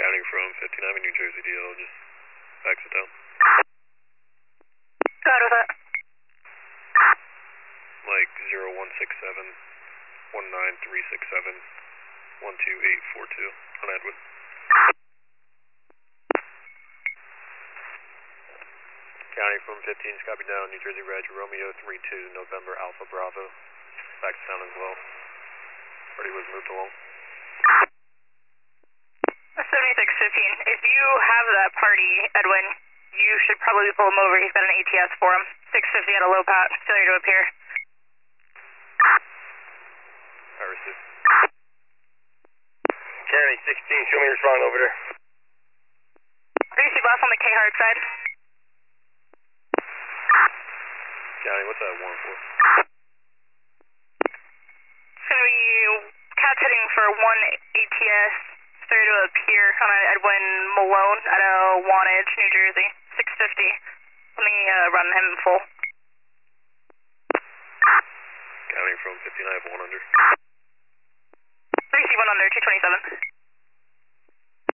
Counting from 59 New Jersey DL, just exit down. Go ahead with that. Mike 0167 19367 12842 on Edwin. Counting from 15's copy down, New Jersey Reg, Romeo 32 November Alpha Bravo. Back to town as well. Party was moved along. 7615. If you have that party, Edwin, you should probably pull him over. He's got an ATS for him. 650 at a low pot, failure to appear. I received. County 16, show me respond over there. Greasy blast on the K-Hard side. County, what's that warrant for? It's going to be Cat's heading for 1 ATS, failure to appear on an Edwin Malone at a Wantage, New Jersey. 650. Let me run him full. Counting from 59 1 under. 3C 1 under, 227.